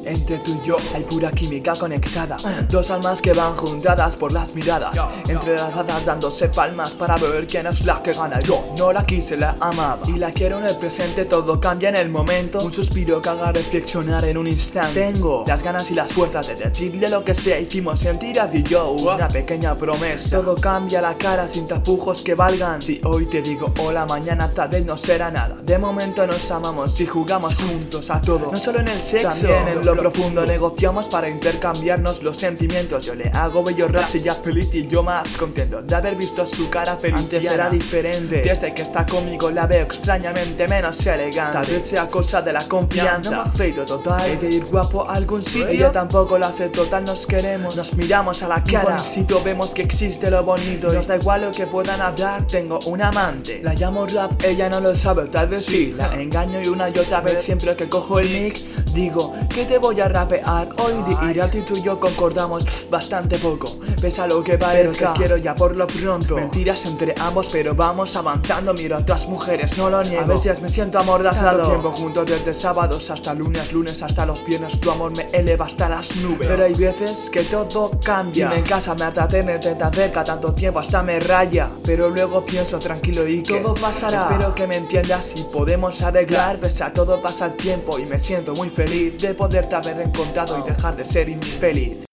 Entre tú y yo hay pura química conectada. Dos almas que van juntadas por las miradas, entrelazadas dándose palmas para ver quién es la que gana. Yo no la quise, la amaba y la quiero en el presente. Todo cambia en el momento, un suspiro que haga reflexionar en un instante. Tengo las ganas y las fuerzas de decirle lo que sea. Hicimos sentir a ti y yo una pequeña promesa. Todo cambia la cara sin tapujos que valgan. Si hoy te digo hola, mañana tal vez no será nada. De momento nos amamos y jugamos juntos a todo, no solo en el sexo, también en lo profundo. Negociamos para intercambiarnos los sentimientos. Yo le hago bellos raps y ella feliz y yo más contento de haber visto su cara feliz. Antes era diferente, desde que está conmigo la veo extrañamente menos elegante. Tal vez sea cosa de la confianza, no me afeito total, he de ir guapo a algún sitio. Ella tampoco lo hace total, nos queremos, nos miramos a la cara. Bonito, vemos que existe lo bonito, nos da igual lo que puedan hablar. Tengo un amante, la llamo rap, ella no lo sabe, tal vez sí. La engaño y una y otra vez siempre que cojo el mic digo que te voy a rapear hoy. Y a ti tú y yo concordamos bastante poco, pese a lo que parezca, te quiero ya por lo pronto. Mentiras entre ambos pero vamos avanzando. Miro a otras mujeres, no lo niego, a veces me siento amordazado. Tanto tiempo juntos desde sábados hasta lunes hasta los viernes. Tu amor me eleva hasta las nubes, pero hay veces que todo cambia. Dime en casa me harta tenerte tan cerca tanto tiempo, hasta me raya, pero luego pienso tranquilo y que todo pasará. Espero que me entiendas y podemos arreglar. Pese a todo pasa el tiempo y me siento muy feliz de poderte haber encontrado y dejar de ser infeliz.